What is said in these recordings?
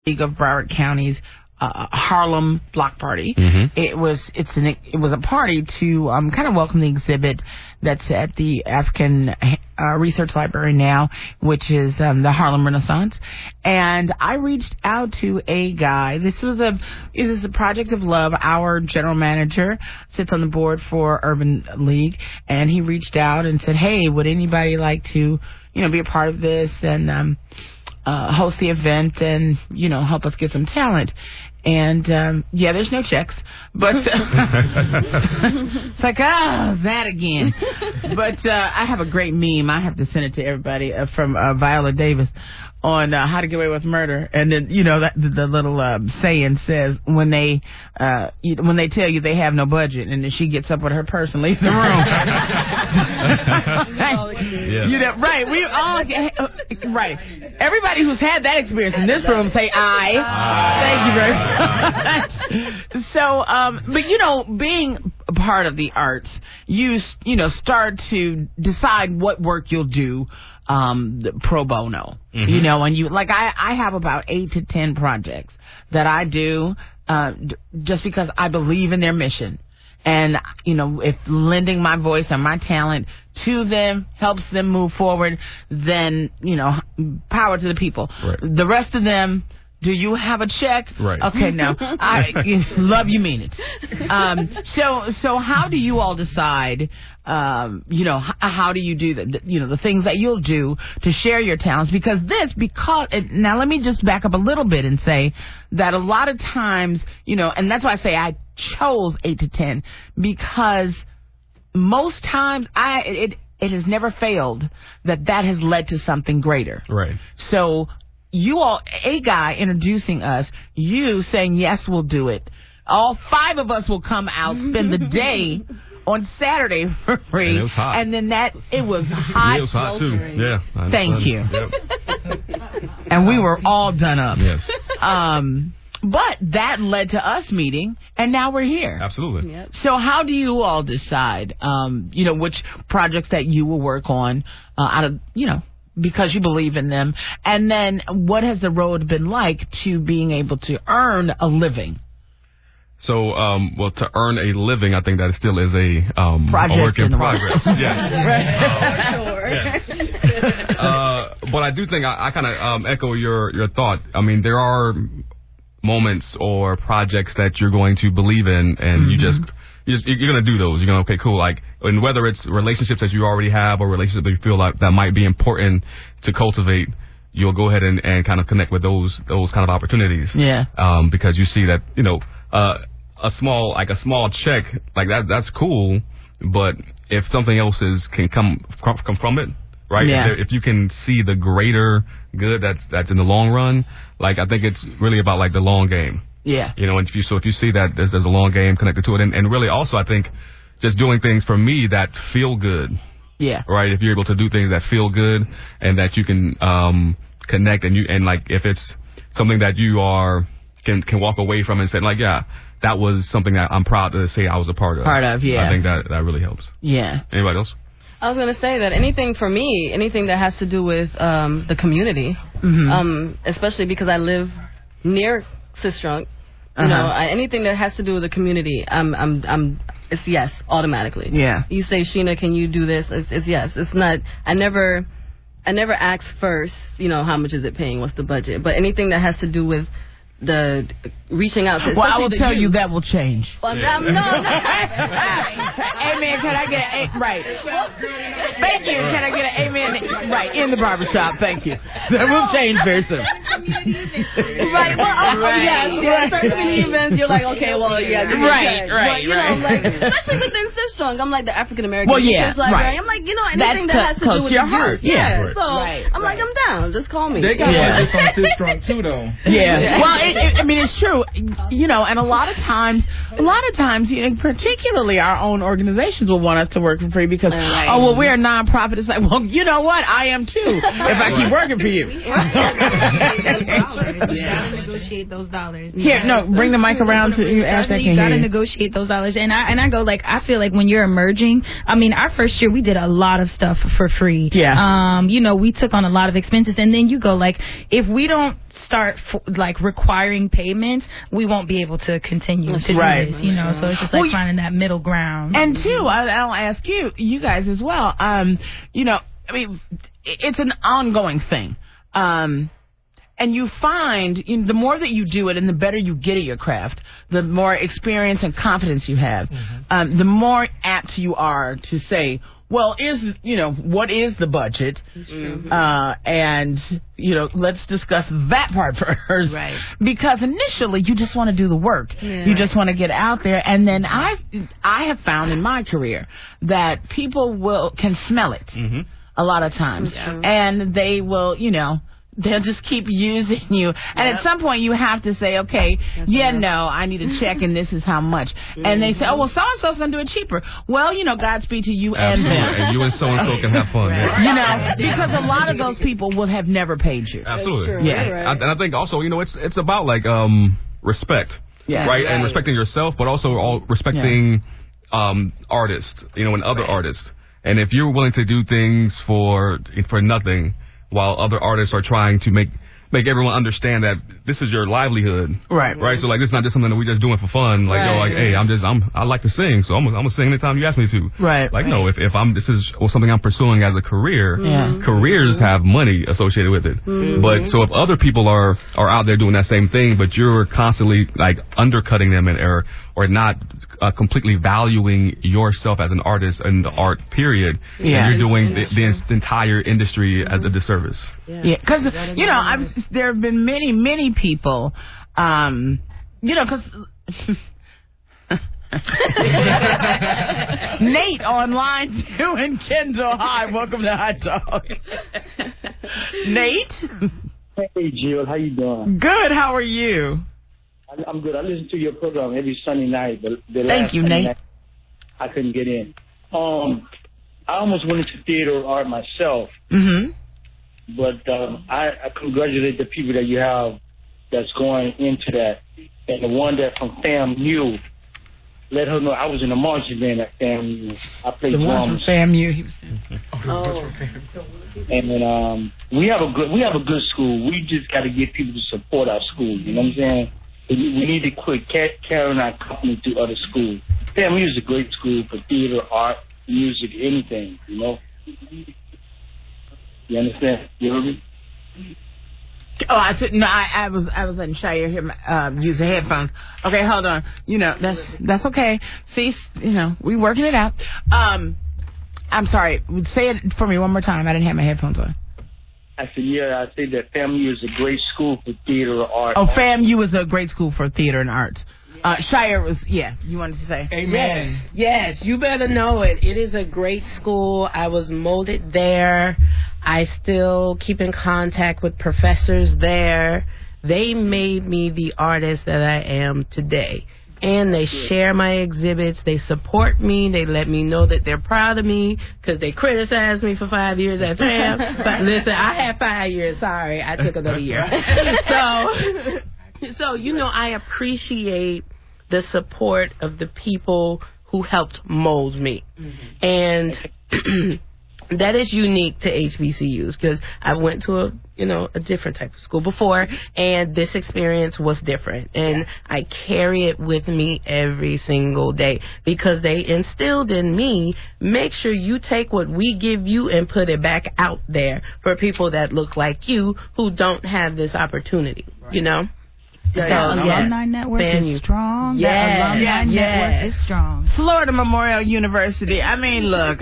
League of Broward County's Harlem Block Party. Mm-hmm. It was a party to kind of welcome the exhibit that's at the African Research Library now, which is the Harlem Renaissance. And I reached out to a guy. This is a project of love. Our general manager sits on the board for Urban League, and he reached out and said, "Hey, would anybody like to, be a part of this and host the event and help us get some talent?" And there's no checks, but it's like that again. But I have a great meme. I have to send it to everybody from Viola Davis on How to Get Away with Murder, and then the little saying says when they tell you they have no budget, and then she gets up with her purse and leaves the room. Right? We all right. Everybody who's had that experience in this room say I. Thank you very much. So, but being a part of the arts, you start to decide what work you'll do. Pro bono, mm-hmm. And you I have about 8 to 10 projects that I do just because I believe in their mission, and if lending my voice and my talent to them helps them move forward, then power to the people. Right. The rest of them. Do you have a check? Right. Okay, no. I love you, mean it. So how do you all decide, how do you do the things that you'll do to share your talents? Because now let me just back up a little bit and say that a lot of times, and that's why I say I chose 8 to 10, because most times it has never failed that has led to something greater. Right. So, you all, a guy introducing us, you saying, yes, we'll do it. All 5 of us will come out, spend the day on Saturday for free. And it was hot. And then it was hot. It was hot, too. Yeah. Thank you. Yep. And we were all done up. Yes. But that led to us meeting, and now we're here. Absolutely. Yep. So how do you all decide, which projects that you will work on out of, because you believe in them? And then what has the road been like to being able to earn a living? So, to earn a living, I think that still is a work in progress. Yes. Yes. But I do think I kind of echo your thought. I mean, there are moments or projects that you're going to believe in, and mm-hmm. you're going to do those. You're going to, okay, cool. And whether it's relationships that you already have or relationships that you feel like that might be important to cultivate, you'll go ahead and kind of connect with those kind of opportunities. Yeah. Because you see that, a small check like that's cool, but if something else can come from it, right? Yeah. If you can see the greater good that's in the long run, I think it's really about the long game. Yeah. And if you see that there's a long game connected to it, and really also I think just doing things for me that feel good. Yeah. Right. If you're able to do things that feel good and that you can connect and if it's something that you can walk away from and say that was something that I'm proud to say I was a part of. Yeah. I think that really helps. Yeah. Anybody else? I was going to say that anything that has to do with the community, mm-hmm. Especially because I live near Sistrunk, anything that has to do with the community, it's yes, automatically. Yeah. You say, Sheena, can you do this? It's yes. It's not. I never ask first, how much is it paying? What's the budget? But anything that has to do with the reaching out to. Well, I will tell you that will change. Well, no. Hey, man, can I get an right? Thank you. Can I get an amen? Right, in the barbershop. Thank you. That will change very soon. Right. Well, yes. Certain community events, you're like, okay, well, yeah. Right. But, especially within Sistrunk, I'm like the African American. Well, yeah, right. I'm like, anything that has to do with your the heart. youth. Yeah. So I'm like, I'm down. Just call me. They got projects on Sistrunk too, though. Yeah. Well, it's true. And a lot of times, particularly our own organizations will want us to work for free because, we're a nonprofit. It's like, well, you know what? I am too. If I keep working for you. You gotta negotiate those dollars. Here, bring the mic around to you. You gotta negotiate those dollars. And I go I feel like when you're emerging, our first year we did a lot of stuff for free. Yeah. We took on a lot of expenses, and then you go if we don't start requiring payments, we won't be able to continue to do this, you know. So it's just like finding that middle ground. And two, I'll ask you guys as well. You know, I mean, it's an ongoing thing. And you find the more that you do it and the better you get at your craft, the more experience and confidence you have, the more apt you are to say, well, what is the budget? And, let's discuss that part first. Right. Because initially you just want to do the work. Yeah. You just want to get out there. And then I have found in my career that people can smell it a lot of times. Yeah. And they will, they'll just keep using you. And at some point, you have to say, okay, I need a check, and this is how much. And they say, oh, well, so-and-so's going to do it cheaper. Well, Godspeed to you and them. And you and so-and-so can have fun. Right. Because a lot of those people would have never paid you. Absolutely. Yeah. Right. And I think also, it's about, respect. Yeah. Right? And respecting yourself, but also respecting artists, and other artists. And if you're willing to do things for nothing, while other artists are trying to make everyone understand that this is your livelihood. Right. So this is not just something that we're just doing for fun. Hey, I like to sing, so I'm gonna sing anytime you ask me to. Right. No, if this is something I'm pursuing as a career, careers have money associated with it. But so if other people are out there doing that same thing, but you're constantly undercutting them or not completely valuing yourself as an artist and the art period, and you're doing the entire industry as a disservice. Yeah, because there have been many people, because Nate on line 2 in Kendall. Hi, welcome to Hot Talk. Nate. Hey, Jill, how you doing? Good. How are you? I'm good. I listen to your program every Sunday night. Thank you, Nate. I couldn't get in. I almost went into theater art myself. But I congratulate the people that you have that's going into that. And the one that from FAMU, let her know I was in the marching band at FAMU. I played drums. The one from FAMU, he was saying. And then we have a good school. We just got to get people to support our school. You know what I'm saying? We need to quit carrying our company to other schools. FAMU is a great school for theater, art, music, anything. You understand? You heard me? Oh, I said no. I was letting Shire use the headphones. Okay, hold on. That's okay. See, we working it out. I'm sorry. Say it for me one more time. I didn't have my headphones on. I said, I say that FAMU is a great school for theater or art. Oh, FAMU is a great school for theater and arts. Shire was, you wanted to say? Amen. Yes, you better know it. It is a great school. I was molded there. I still keep in contact with professors there. They made me the artist that I am today. And they share my exhibits. They support me. They let me know that they're proud of me because they criticized me for 5 years at FAM. But listen, I had 5 years. Sorry, I took another year. So, I appreciate the support of the people who helped mold me. And that is unique to HBCUs because I went to a different type of school before, and this experience was different. And I carry it with me every single day because they instilled in me, make sure you take what we give you and put it back out there for people that look like you who don't have this opportunity, The alumni network is strong. The alumni network is strong. Florida Memorial University. I mean, look,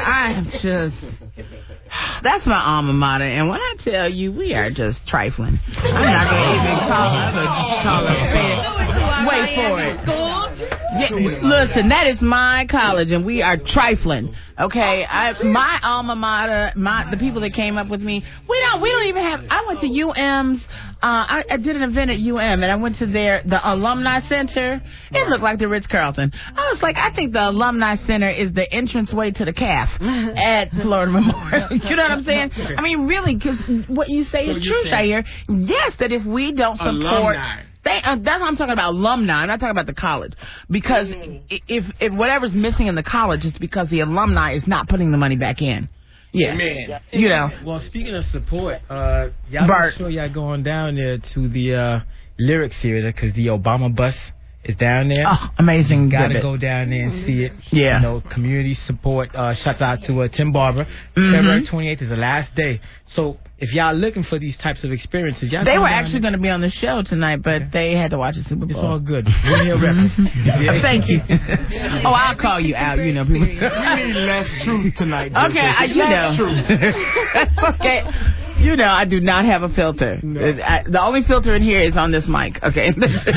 that's my alma mater, and when I tell you, we are just trifling. I'm not going to even call it Wait for it. Listen, that is my college, and we are trifling. Okay, my alma mater, the people that came up with me, we don't even have. I went to UM's. I did an event at UM, and I went to the Alumni Center. It looked like the Ritz-Carlton. I was like, I think the Alumni Center is the entranceway to the CAF at Florida Memorial. You know what I'm saying? I mean, really, because what you say is true, Shire. Yes, that if we don't support. That's what I'm talking about, alumni. I'm not talking about the college. Because if whatever's missing in the college, it's because the alumni is not putting the money back in. Yeah. Man. You know. Well, speaking of support, y'all make sure y'all going down there to the Lyric Theater because the Obama bus is down there. Oh, amazing. Got to go down there and see it. Yeah. You know, community support. Shouts out to Tim Barber. February 28th is the last day. So if y'all looking for these types of experiences, y'all they were actually going to be on the show tonight, but they had to watch the Super Bowl. It's all good. Give me a record. Thank you. Oh, I'll call you out. You know, people. You need less truth tonight. Okay, you know. Okay. You know, I do not have a filter. No. The only filter in here is on this mic. Okay.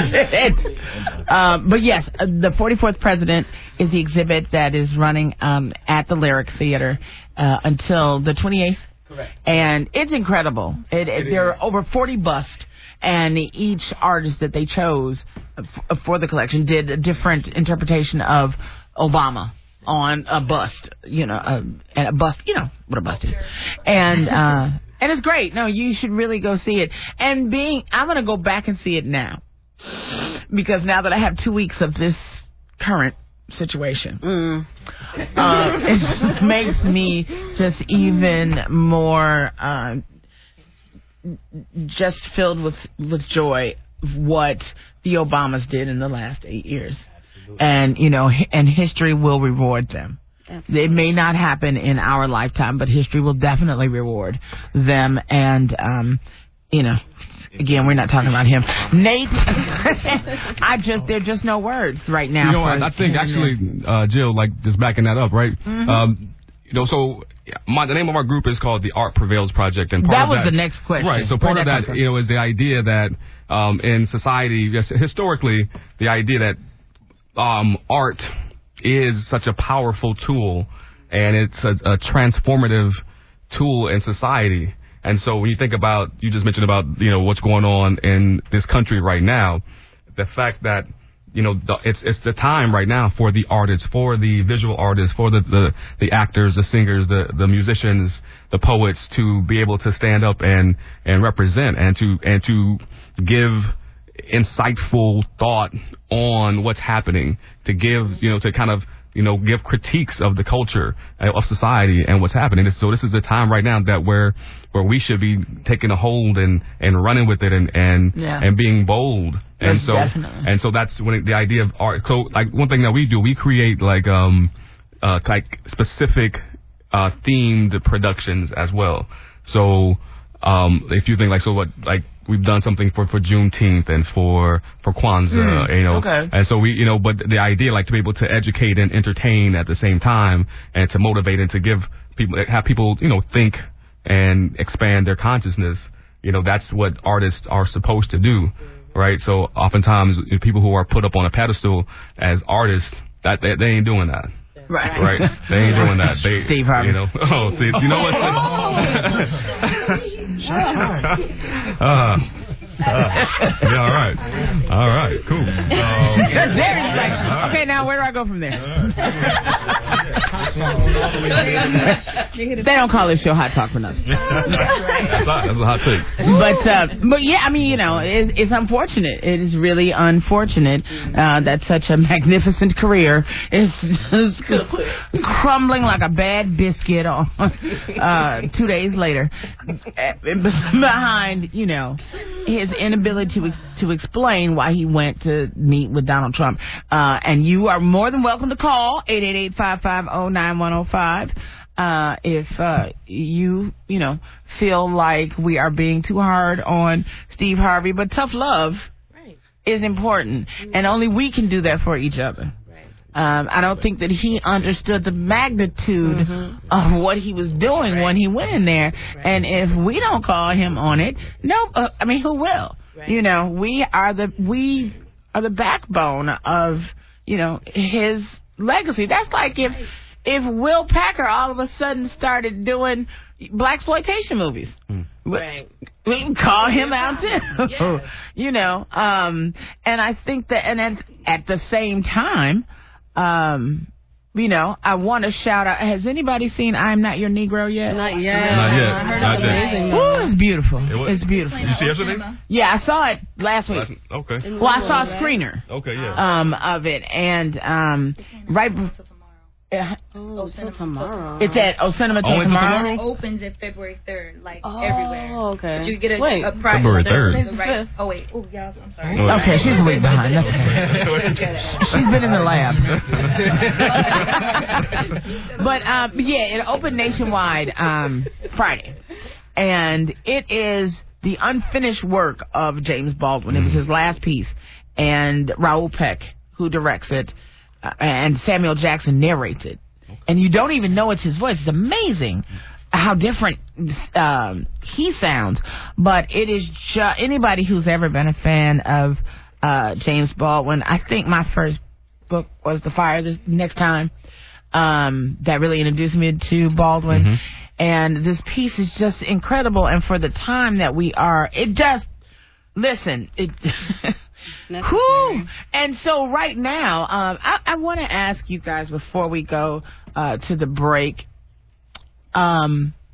But yes, the 44th president is the exhibit that is running at the Lyric Theater until the 28th. Correct. And it's incredible. There are over 40 busts, and each artist that they chose for the collection did a different interpretation of Obama on a bust. You know, and a bust. You know what a bust is. And it's great. No, you should really go see it. And I'm going to go back and see it now. Because now that I have 2 weeks of this current situation, it just makes me just even more just filled with joy of what the Obamas did in the last 8 years. And, you know, and history will reward them. Absolutely. It may not happen in our lifetime, but history will definitely reward them. And, you know, again, we're not talking about him. Nate, there's just no words right now. You know, I think actually, Jill, like just backing that up, right? You know, so the name of our group is called the Art Prevails Project, and that was the next question. Right. So part of that, you know, is the idea that in society, historically, the idea that art is such a powerful tool, and it's a transformative tool in society. And so when you think about, you just mentioned about, you know, what's going on in this country right now, the fact that, you know, it's the time right now for the artists, for the visual artists, for the actors, the singers, the musicians, the poets to be able to stand up and represent and to give insightful thought on what's happening, to give, you know, to kind of, you know, give critiques of the culture, of society and what's happening. So this is the time right now that where we should be taking a hold and running with it and being bold. And so definitely. And so that's when the idea of art. So like one thing that we do, we create like specific themed productions as well. So if you think like, so what, like we've done something for Juneteenth and for Kwanzaa, you know, okay. And so we, you know, but the idea like to be able to educate and entertain at the same time and to motivate and to have people, you know, think and expand their consciousness, you know, that's what artists are supposed to do, right? So oftentimes people who are put up on a pedestal as artists, that they ain't doing that. Right. They ain't doing that. Steve Harvey. You know. Oh, see, you know what? Yeah, all right, cool. There's like, okay, now where do I go from there? They don't call this show Hot Talk for nothing. That's a hot take. But yeah, I mean, you know, it's unfortunate. It is really unfortunate that such a magnificent career is crumbling like a bad biscuit on 2 days later behind, you know, his inability to explain why he went to meet with Donald Trump. And you are more than welcome to call 888-550-9105 if you know, feel like we are being too hard on Steve Harvey. But tough love is important, and only we can do that for each other. I don't think that he understood the magnitude of what he was doing when he went in there. And if we don't call him on it, I mean, who will? You know, we are the backbone of, you know, his legacy. That's like if Will Packer all of a sudden started doing blaxploitation movies. We can call him out too. You know, and I think that, and then at the same time, you know, I want to shout out. Has anybody seen I'm Not Your Negro yet? Not yet. Not yet. I heard it's amazing. Ooh, it's beautiful. It's beautiful. Did you see yesterday? Yeah, I saw it last week. Okay. Well, I saw a screener. Okay, yeah. Of it, and right. Tomorrow. It's at Cinema tomorrow. It opens at February 3rd, like everywhere. Oh, okay. But you get a price. February 3rd. Right. Oh wait. Oh, y'all. I'm sorry. Okay, she's a week behind. That's okay. She's been in the lab. But yeah, it opened nationwide Friday, and it is the unfinished work of James Baldwin. It was his last piece, and Raoul Peck, who directs it, and Samuel Jackson narrates it. And you don't even know it's his voice. It's amazing how different he sounds. But it is just anybody who's ever been a fan of James Baldwin. I think my first book was The Fire the Next Time. That really introduced me to Baldwin. Mm-hmm. And this piece is just incredible. And for the time that we are, it just, listen, it... Whew. And so right now, I want to ask you guys before we go to the break, how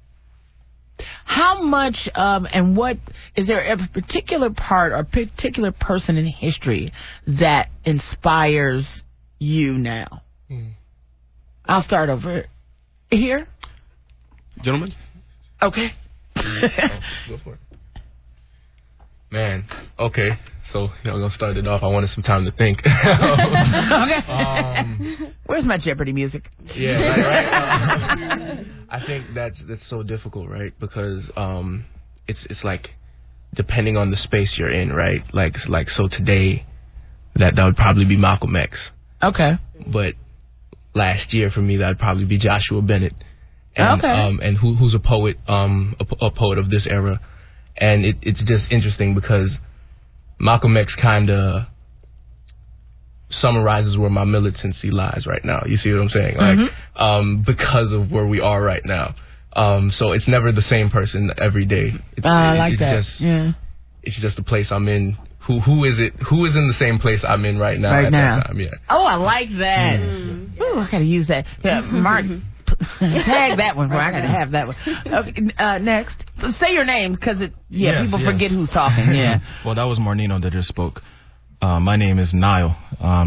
much and what is there a particular part or particular person in history that inspires you now? I'll start over here. Gentlemen? Okay. Go for it. Man, okay. So, I'm going to start it off. I wanted some time to think. Okay. Where's my Jeopardy music? Yeah, right. I think that's so difficult, right? Because it's like depending on the space you're in, right? Like so today, that would probably be Malcolm X. Okay. But last year for me, that'd probably be Joshua Bennett. And, okay. And who's a poet, a poet of this era. And it's just interesting because Malcolm X kind of summarizes where my militancy lies right now. You see what I'm saying? Like, because of where we are right now. So it's never the same person every day. I like that. It's just the place I'm in. Who is it? Who is in the same place I'm in right now? Right now. That time? Yeah. Oh, I like that. Ooh, I gotta use that. Yeah, Mark. Tag that one, bro. I gotta have that one. Okay, next, say your name because people forget who's talking. Yeah. Well, that was Marnino that just spoke. My name is Niall,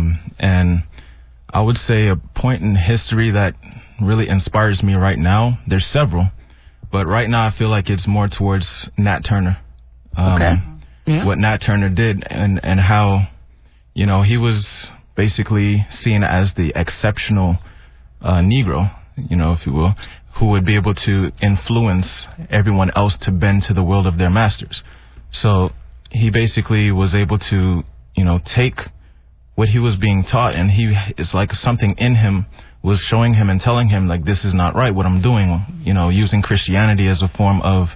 and I would say a point in history that really inspires me right now. There's several, but right now I feel like it's more towards Nat Turner. Okay. Yeah. What Nat Turner did and how, he was basically seen as the exceptional Negro, if you will, who would be able to influence everyone else to bend to the will of their masters. So he basically was able to, take what he was being taught, and it's like something in him was showing him and telling him, like, this is not right, what I'm doing, using Christianity as a form of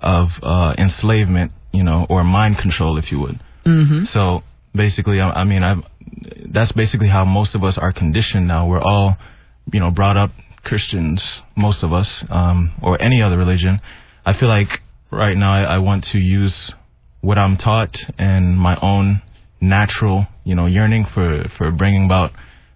enslavement, or mind control, if you would. Mm-hmm. So basically, that's basically how most of us are conditioned now. We're all, brought up Christians, most of us, or any other religion. I feel like right now I want to use what I'm taught and my own natural, yearning for bringing about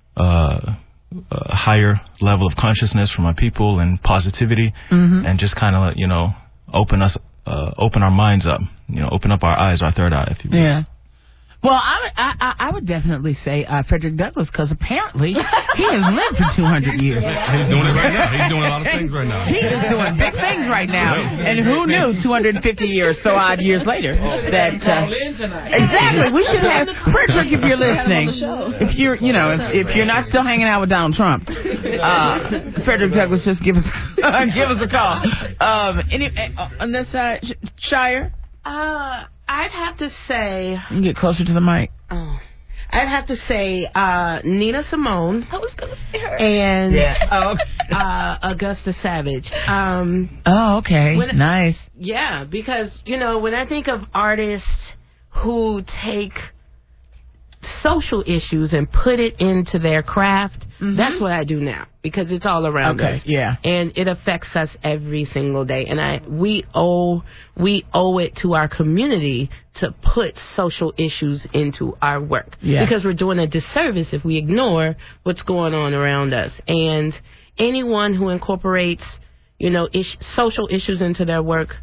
a higher level of consciousness for my people and positivity, and just kind of, open our minds up, open up our eyes, our third eye, if you will. Yeah. Well, I would definitely say Frederick Douglass, because apparently he has lived for 200 years. He's doing it right now. He's doing a lot of things right now. He is doing big things right now. And who knew 250 years, so odd years later, that... exactly. We should have... Frederick, if you're listening, if you're, if you're not still hanging out with Donald Trump, Frederick Douglass, just give us a call. On this side, Shire? I'd have to say... You can get closer to the mic. Oh. I'd have to say Nina Simone. I was going to say her. And Augusta Savage. Okay. Nice. Yeah, because, when I think of artists who take social issues and put it into their craft, that's what I do now, because it's all around us. Yeah. And it affects us every single day. And we owe it to our community to put social issues into our work. Yeah. Because we're doing a disservice if we ignore what's going on around us. And anyone who incorporates, social issues into their work,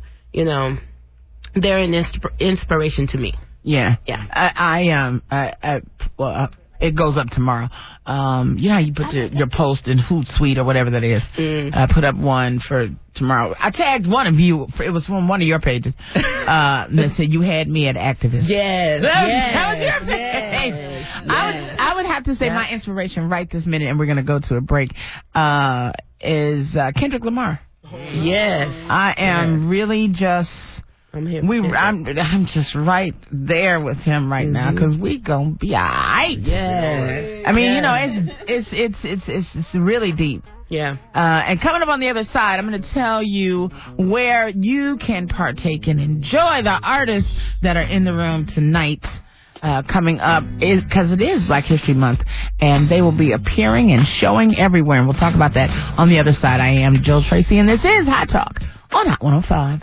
they're an inspiration to me. Yeah. Yeah. It goes up tomorrow. You know how you put your post in Hootsuite or whatever that is. I put up one for tomorrow. I tagged one of you. It was from one of your pages. That said, you had me at activist. Yes. That was your page. Yes. I would have to say my inspiration right this minute, and we're going to go to a break, is Kendrick Lamar. Yes. I am really just... I'm just right there with him right now because we gonna be alright. Yes. I mean, you know, it's really deep. Yeah. And coming up on the other side, I'm going to tell you where you can partake and enjoy the artists that are in the room tonight. Coming up is because it is Black History Month, and they will be appearing and showing everywhere. And we'll talk about that on the other side. I am Jill Tracy, and this is Hot Talk on Hot 105.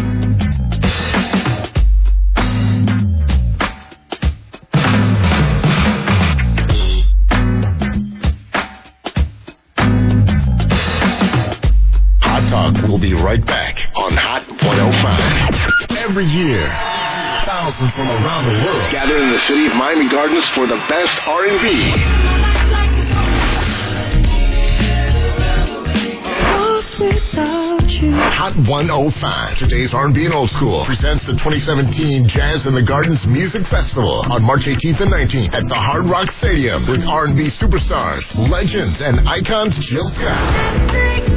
Hot Talk will be right back on Hot 105. Every year, thousands from around the world gather in the city of Miami Gardens for the best R&B. Hot 105, today's R&B and Old School, presents the 2017 Jazz in the Gardens Music Festival on March 18th and 19th at the Hard Rock Stadium with R&B superstars, legends, and icons Jill Scott,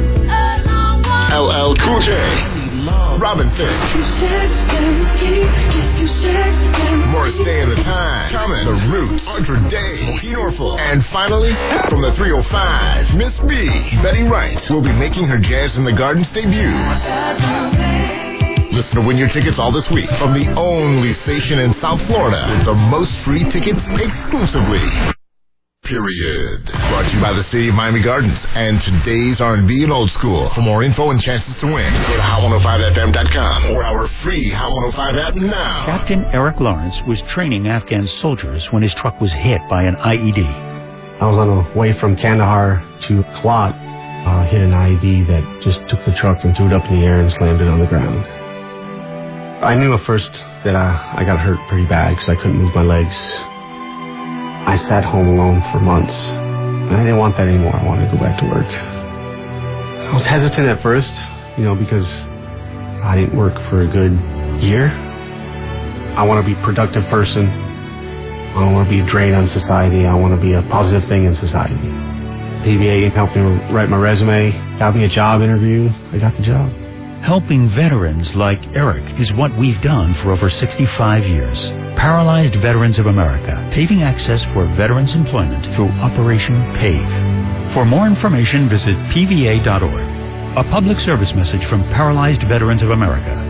LL Cool J, Robin Thicke, Morris Day and the Time, Common, The Roots, Andre Day, Mohi Norfolk, and finally, from the 305, Miss B, Betty Wright, will be making her Jazz in the Gardens debut. Listen to win your tickets all this week from the only station in South Florida with the most free tickets exclusively. Period. Brought to you by the City of Miami Gardens and today's R&B and Old School. For more info and chances to win, go to hot105fm.com or our free Hot 105 app now. Captain Eric Lawrence was training Afghan soldiers when his truck was hit by an IED. I was on the way from Kandahar to Klot, hit an IED that just took the truck and threw it up in the air and slammed it on the ground. I knew at first that I got hurt pretty bad because I couldn't move my legs. I sat home alone for months, and I didn't want that anymore. I wanted to go back to work. I was hesitant at first, because I didn't work for a good year. I want to be a productive person. I don't want to be a drain on society. I want to be a positive thing in society. PBA helped me write my resume, got me a job interview. I got the job. Helping veterans like Eric is what we've done for over 65 years. Paralyzed Veterans of America, paving access for veterans' employment through Operation PAVE. For more information, visit pva.org. A public service message from Paralyzed Veterans of America.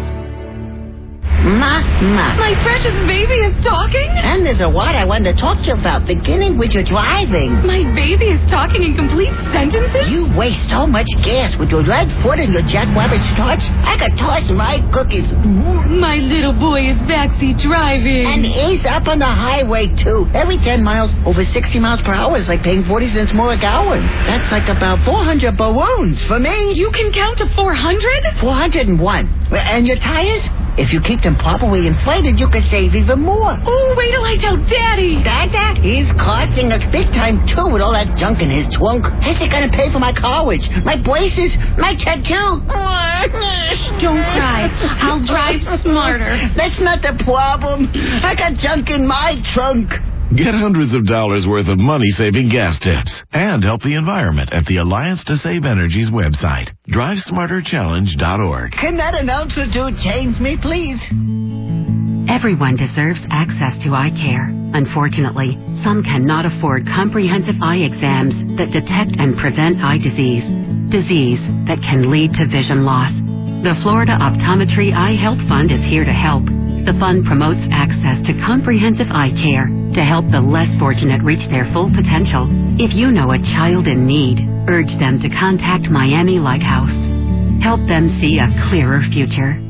Ma. My precious baby is talking? And there's a what I wanted to talk to you about, beginning with your driving. My baby is talking in complete sentences? You waste so much gas with your lead foot and your jackrabbit starch. I could toss my cookies. My little boy is backseat driving. And he's up on the highway, too. Every 10 miles, over 60 miles per hour is like paying 40 cents more a gallon. That's like about 400 balloons for me. You can count to 400? 401. And your tires? If you keep them properly inflated, you could save even more. Oh, wait till I tell Daddy. Dad? He's costing us big time, too, with all that junk in his trunk. How's it going to pay for my college, my braces, my tattoo? Don't cry. I'll drive smarter. That's not the problem. I got junk in my trunk. Get hundreds of dollars worth of money-saving gas tips and help the environment at the Alliance to Save Energy's website, drivesmarterchallenge.org. Can that announcer dude change me, please? Everyone deserves access to eye care. Unfortunately, some cannot afford comprehensive eye exams that detect and prevent eye disease that can lead to vision loss. The Florida Optometry Eye Health Fund is here to help. The fund promotes access to comprehensive eye care to help the less fortunate reach their full potential. If you know a child in need, urge them to contact Miami Lighthouse. Help them see a clearer future.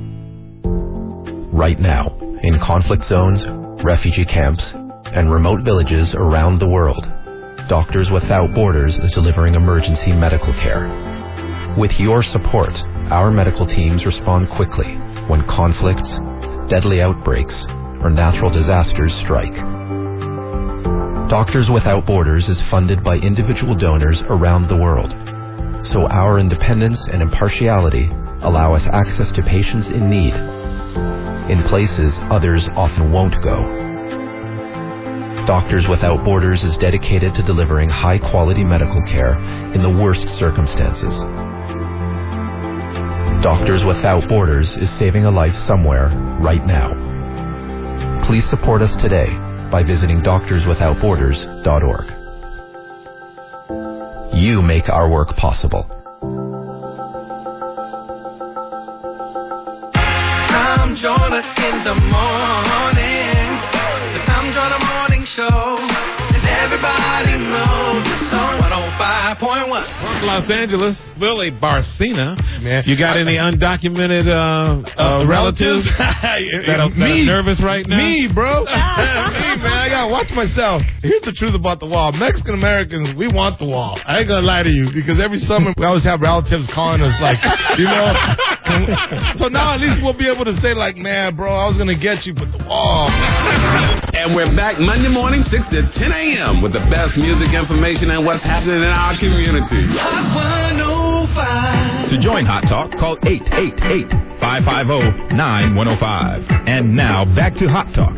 Right now, in conflict zones, refugee camps, and remote villages around the world, Doctors Without Borders is delivering emergency medical care. With your support, our medical teams respond quickly when conflicts, deadly outbreaks, or natural disasters strike. Doctors Without Borders is funded by individual donors around the world, so our independence and impartiality allow us access to patients in need, in places others often won't go. Doctors Without Borders is dedicated to delivering high-quality medical care in the worst circumstances. Doctors Without Borders is saving a life somewhere, right now. Please support us today by visiting doctorswithoutborders.org. You make our work possible. Tom Joyner in the morning. The Tom Joyner Morning Show. And everybody knows the song 105.1. From Los Angeles, Willie Barcena. Man. You got any undocumented relatives that are nervous right now? Me, bro. Me, man. I gotta watch myself. Here's the truth about the wall. Mexican Americans, we want the wall. I ain't gonna lie to you, because every summer we always have relatives calling us like, you know. So now at least we'll be able to say like, man, bro, I was gonna get you, but the wall. And we're back Monday morning, 6 to 10 a.m. with the best music information and what's happening in our community. To join Hot Talk, call 888-550-9105. And now, back to Hot Talk.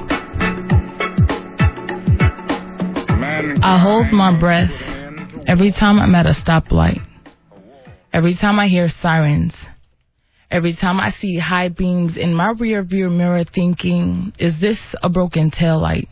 I hold my breath every time I'm at a stoplight. Every time I hear sirens. Every time I see high beams in my rear view mirror thinking, is this a broken taillight?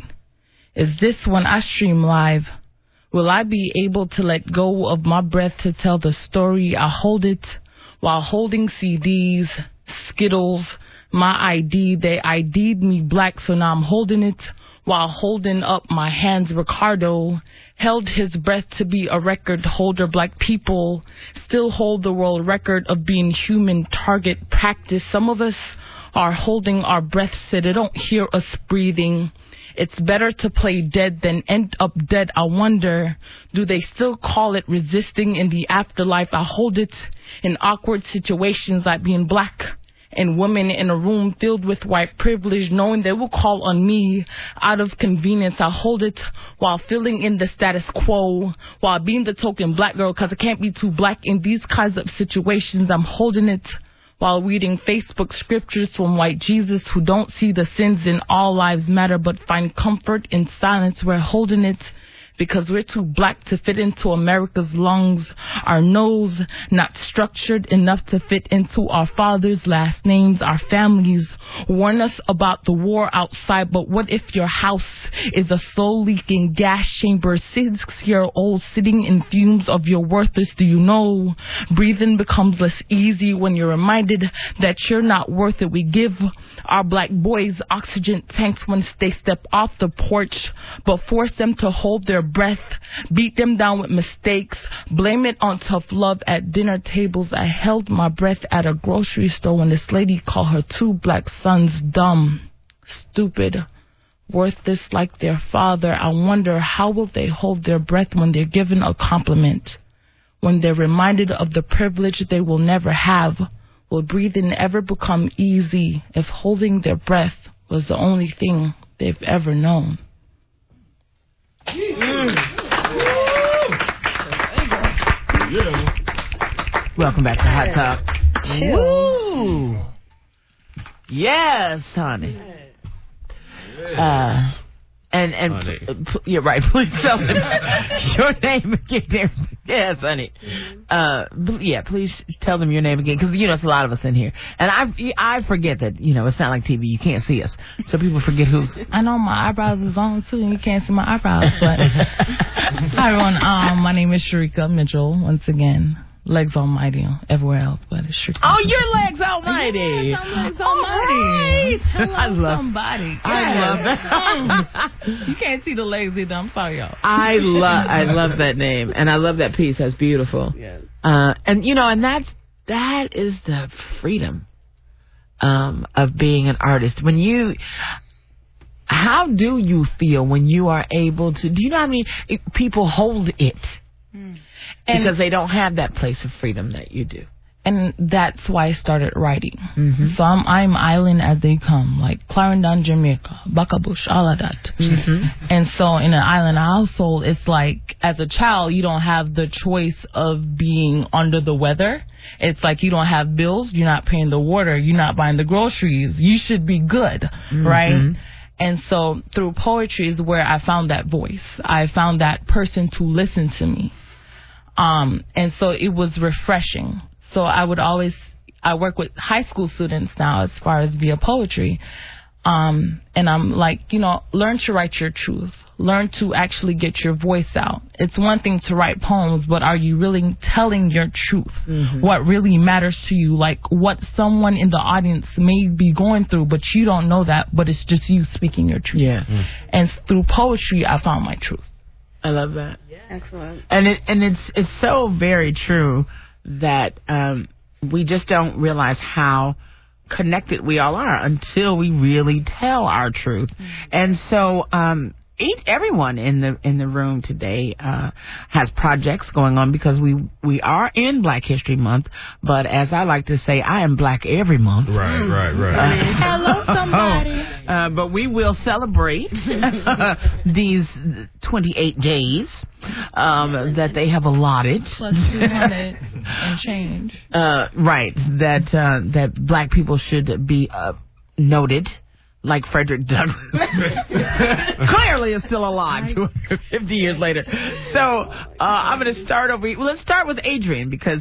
Is this when I stream live? Will I be able to let go of my breath to tell the story? I hold it while holding CDs, Skittles, my ID. They ID'd me black, so now I'm holding it while holding up my hands. Ricardo held his breath to be a record holder. Black people still hold the world record of being human target practice. Some of us are holding our breath so they don't hear us breathing. It's better to play dead than end up dead. I wonder, do they still call it resisting in the afterlife? I hold it in awkward situations like being black and women in a room filled with white privilege, knowing they will call on me out of convenience. I hold it while filling in the status quo, while being the token black girl, because I can't be too black in these kinds of situations. I'm holding it while reading Facebook scriptures from white Jesus who don't see the sins in all lives matter but find comfort in silence. We're holding it because we're too black to fit into America's lungs. Our nose not structured enough to fit into our father's last names. Our families warn us about the war outside, but what if your house is a soul-leaking gas chamber? 6-year-old sitting in fumes of your worthless. Do you know breathing becomes less easy when you're reminded that you're not worth it? We give our black boys oxygen tanks when they step off the porch, but force them to hold their breath, beat them down with mistakes, blame it on tough love at dinner tables. I held my breath at a grocery store when this lady called her 2 black sons dumb, stupid, worthless like their father. I wonder, how will they hold their breath when they're given a compliment, when they're reminded of the privilege they will never have? Will breathing ever become easy if holding their breath was the only thing they've ever known? Welcome back to Hot Talk. Woo! Yes, honey. You're right. Please tell me your name again. Yes, honey. Please tell them your name again, because it's a lot of us in here, and I forget that it's not like TV. You can't see us, so people forget who's. I know my eyebrows is on too, and you can't see my eyebrows. But hi everyone. My name is Sharika Mitchell. Once again. Legs Almighty everywhere else, but it's Sharika. Oh, your Legs Almighty. Yes, I'm Legs Almighty. Hello, I love somebody. Yes. I love that. You can't see the legs either. I'm sorry, y'all. I love that name, and I love that piece. That's beautiful. Yes. And that is the freedom of being an artist. How do you feel when you are able to? Do you know how many people hold it? Because they don't have that place of freedom that you do. And that's why I started writing. So I'm island as they come, like Clarendon, Jamaica, Bakabush, all of that. And so in an island household, it's like, as a child, you don't have the choice of being under the weather. It's like you don't have bills, you're not paying the water, you're not buying the groceries. You should be good, right? And so through poetry is where I found that voice. I found that person to listen to me. And so it was refreshing. So I work with high school students now as far as via poetry. And I'm like, learn to write your truth. Learn to actually get your voice out. It's one thing to write poems, but are you really telling your truth? What really matters to you? Like what someone in the audience may be going through, but you don't know that, but it's just you speaking your truth. And through poetry, I found my truth. I love that. Excellent. And it's so very true that we just don't realize how connected we all are until we really tell our truth. And so everyone in the room today has projects going on because we are in Black History Month, but as I like to say, I am Black every month. Right. Hello, somebody. But we will celebrate these 28 days that they have allotted. Plus 200 and change. Right. That Black people should be noted. Like Frederick Douglass. Clearly is still alive 250 years later. So I'm going to start over. Well, let's start with Adrian because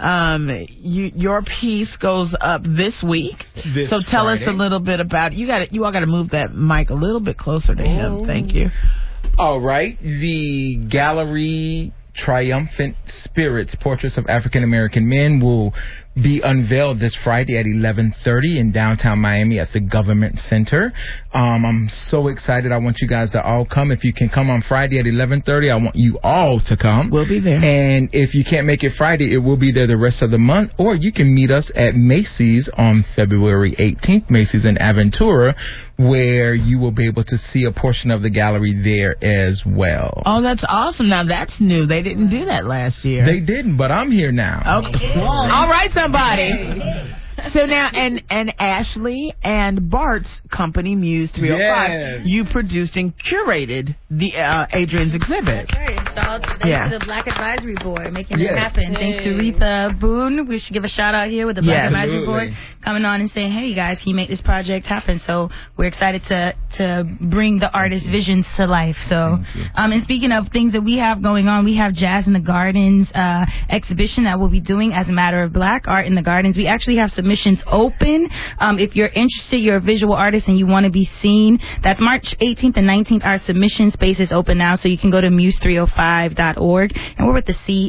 your piece goes up this week. So tell us a little bit about You all got to move that mic a little bit closer to him. Thank you. All right. The gallery Triumphant Spirits, Portraits of African American Men, will be unveiled this Friday at 11:30 in downtown Miami at the Government Center. I'm so excited. I want you guys to all come. If you can come on Friday at 11:30, I want you all to come. We'll be there. And if you can't make it Friday, it will be there the rest of the month. Or you can meet us at Macy's on February 18th, Macy's in Aventura, where you will be able to see a portion of the gallery there as well. Oh, that's awesome. Now, that's new. They didn't do that last year. They didn't, but I'm here now. Okay. All right, somebody. So now, and Ashley and Bart's company, Muse 305, you produced and curated the Adrian's exhibit. That's right. It's all thanks to the Black Advisory Board making it happen. Thanks to Retha Boone. We should give a shout out here with the Black Advisory Board coming on and saying, hey, you guys, can you make this project happen? So we're excited to bring the artist's visions to life. So, and speaking of things that we have going on, we have Jazz in the Gardens exhibition that we'll be doing as a matter of Black art in the gardens. We actually have submissions open. If you're interested, you're a visual artist and you want to be seen, that's March 18th and 19th. Our submission space is open now, so you can go to muse305.org, and we're with the C,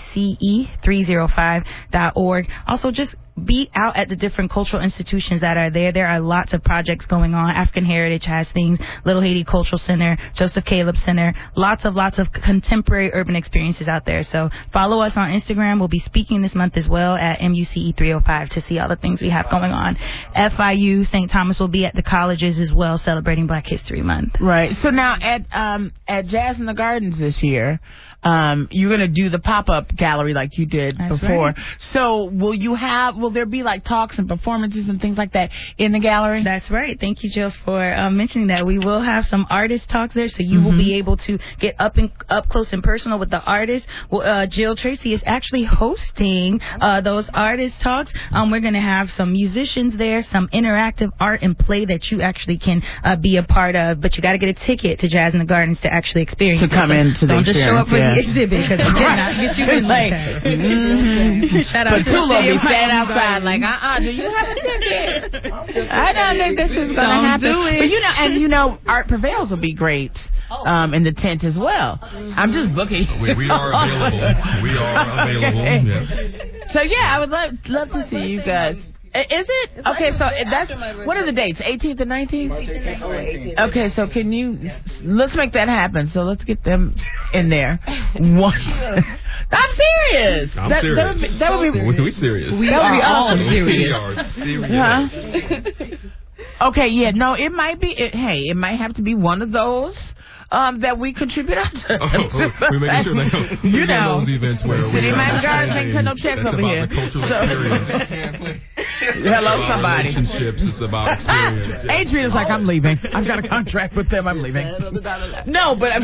MUCE305.org. Also, just be out at the different cultural institutions that are there. There are lots of projects going on. African Heritage has things, Little Haiti Cultural Center, Joseph Caleb Center, lots of contemporary urban experiences out there. So follow us on Instagram. We'll be speaking this month as well at MUCE305 to see all the things we have going on. FIU, St. Thomas will be at the colleges as well, celebrating Black History Month. Right. So now at Jazz in the Gardens this year, you're going to do the pop-up gallery like you did before. Right. So will there be like talks and performances and things like that in the gallery? That's right. Thank you, Jill, for mentioning that. We will have some artist talks there, so you will be able to get up close and personal with the artists. Well, Jill Tracy is actually hosting those artist talks. We're going to have some musicians there, some interactive art and play that you actually can be a part of, but you got to get a ticket to Jazz in the Gardens to actually experience to come into the Don't just show up for the exhibit, because we cannot get you in like that. Shout out to Tula be standing outside like, do you have a ticket? I don't think this is going to happen. But Art Prevails will be great in the tent as well. I'm just booking. We are available. We are available. Okay. Yes. So I would love to see you guys. Is it? Okay, so what are the dates? 18th and 19th? Okay, so let's make that happen. So let's get them in there. I'm serious. I'm serious. That would be. We're serious. We are all serious. We are serious. Huh? Okay, it might be. It might have to be one of those. that we contribute out to. We making sure they don't. You know, those events where City Miami Gardens ain't cut no checks over here. It's about the cultural experience. Hello, somebody. Relationships. It's about experience. Adrian's like, I'm leaving. I've got a contract with them. I'm leaving. No, but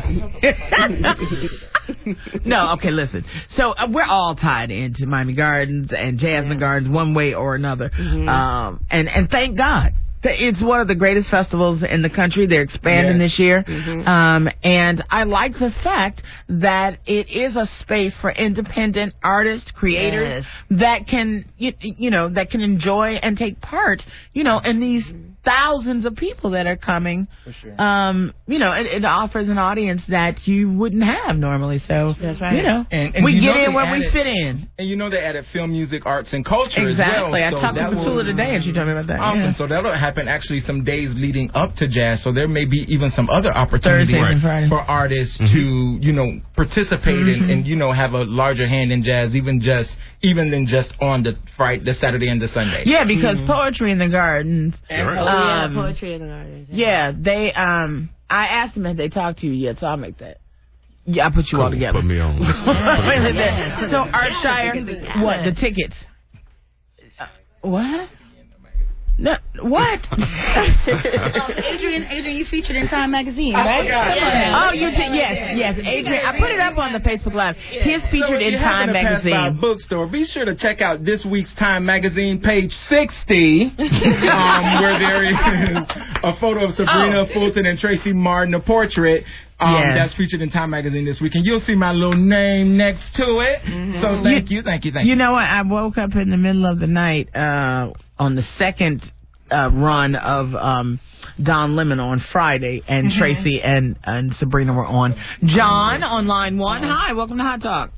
no. Okay, listen. So we're all tied into Miami Gardens and Jasmine Gardens one way or another. And thank God. It's one of the greatest festivals in the country. They're expanding this year. And I like the fact that it is a space for independent artists, creators that can, you know, that can enjoy and take part, you know, in these thousands of people that are coming. For sure. You know, it offers an audience that you wouldn't have normally. So, that's right. You know, and we get in where we fit in. And you know they added film, music, arts, and culture exactly. as well. I talked to Batula today, and she told me about that. Awesome. So that'll happen actually some days leading up to jazz. So there may be even some other opportunities for artists to, you know, participate and you know, have a larger hand in jazz, even than just on the Saturday and the Sunday. Yeah, because Poetry in the Gardens. Poetry in the Gardens. Yeah, they. I asked them if they talked to you yet, so I'll make that. Yeah, I'll put you all together. Put me on. So Artshire, what the tickets? What? No, what? Adrian, you featured in Time Magazine, right? Oh, you did? Yes, Adrian. I put it up on the Facebook Live. He's featured in Time Magazine. Pass by a bookstore, be sure to check out this week's Time Magazine, page 60, where there is a photo of Sabrina Fulton and Tracy Martin, a portrait. That's featured in Time Magazine this week, and you'll see my little name next to it. So thank you. You know what? I woke up in the middle of the night on the second run of Don Lemon on Friday, and Tracy and Sabrina were on. John on line 1. Hi, welcome to Hot Talk.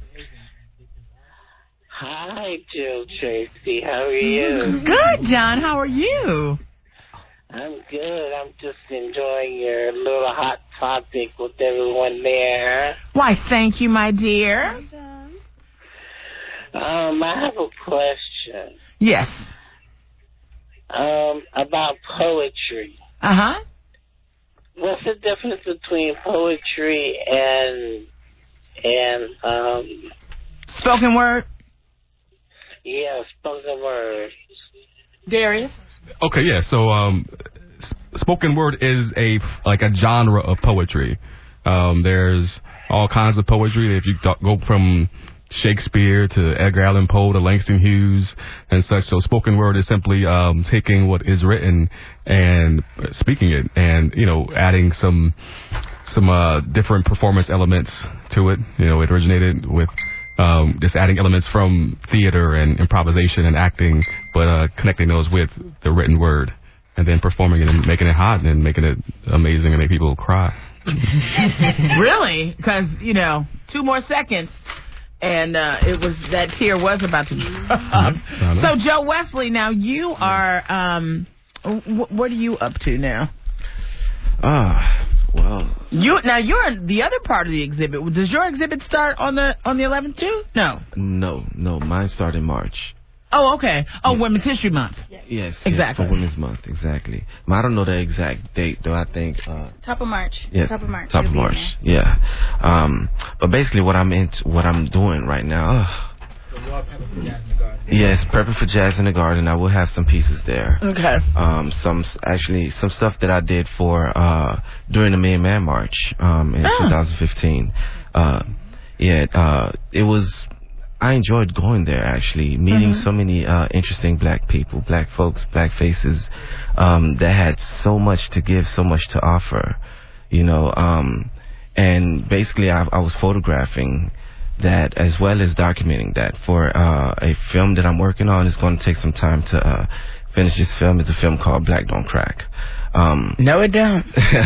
Hi, Jill Tracy. How are you? Good, John. How are you? I'm good. I'm just enjoying your little hot topic with everyone there. Why, thank you, my dear. I have a question. Yes. About poetry. What's the difference between poetry and spoken word? Yeah, spoken word. Darius? Okay, yeah. So, spoken word is a genre of poetry. There's all kinds of poetry. If you go from Shakespeare to Edgar Allan Poe to Langston Hughes and such. So spoken word is simply taking what is written and speaking it, and you know, adding some different performance elements to it. You know, it originated with just adding elements from theater and improvisation and acting, but connecting those with the written word, and then performing it and making it hot and making it amazing and make people cry. Really? Because, you know, 2 more seconds and it was that tear was about to drop. So Joe Wesley, now you are what are you up to now? Well, you're in the other part of the exhibit. Does your exhibit start on the 11th too? No, mine started in March. Oh, okay. Oh, Women's History Month. Yes, exactly. Yes, for Women's Month, exactly. I don't know the exact date, though. I think top of March. Yes, top of March. Top of March. Yeah. But basically, what I'm doing right now. Yes, Prepping for Jazz in the Garden. I will have some pieces there. Okay. Some stuff that I did for during the Million Man March in 2015. It was. I enjoyed going there, actually, meeting so many interesting black people, black folks, black faces that had so much to give, so much to offer, you know. And basically, I was photographing that as well as documenting that for a film that I'm working on. It's going to take some time to finish this film. It's a film called Black Don't Crack. No, it don't.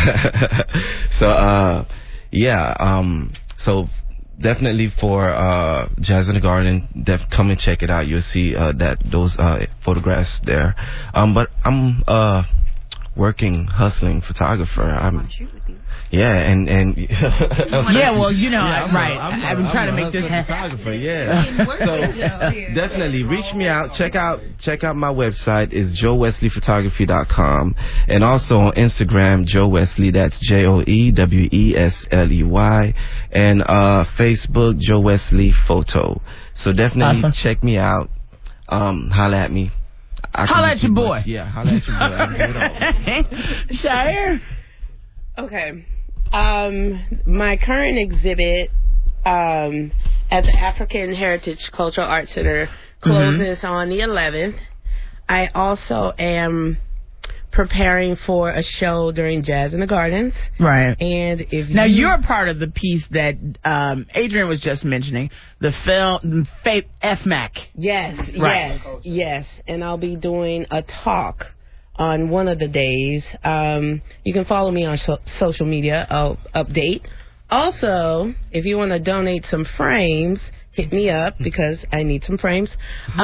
So definitely for Jazz in the Garden, come and check it out. You'll see those photographs there. But I'm hustling photographer. Yeah, and yeah, well, you know, right. I've been trying to make this photographer. Yeah, so definitely reach me out. Check out my website is joewesleyphotography.com, and also on Instagram, Joe Wesley. That's JoeWesley, and Facebook, Joe Wesley Photo. So definitely check me out. Holla at me. Holla at your boy. Yeah, holla at your boy. Shire. Okay. My current exhibit at the African Heritage Cultural Arts Center closes on the 11th. I also am preparing for a show during Jazz in the Gardens. Right. And if now you're part of the piece that Adrian was just mentioning, the film FMAC. Yes, right. yes. And I'll be doing a talk on one of the days. You can follow me on social media. I'll update. Also, if you want to donate some frames, hit me up because I need some frames.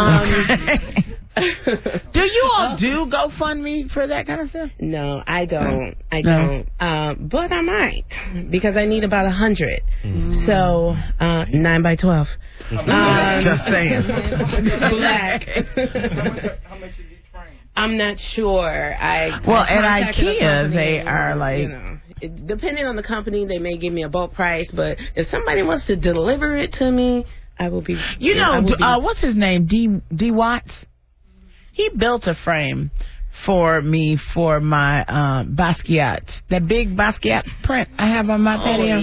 Do you all do GoFundMe for that kind of stuff? No, I don't. Don't. But I might because I need about 100. So 9 by 12. Just saying. Black. How much is each frame? I'm not sure. At IKEA they are like. Depending on the company, they may give me a bulk price. But if somebody wants to deliver it to me, I will be. What's his name? D Watts. He built a frame for me for my Basquiat, that big Basquiat print I have on my patio.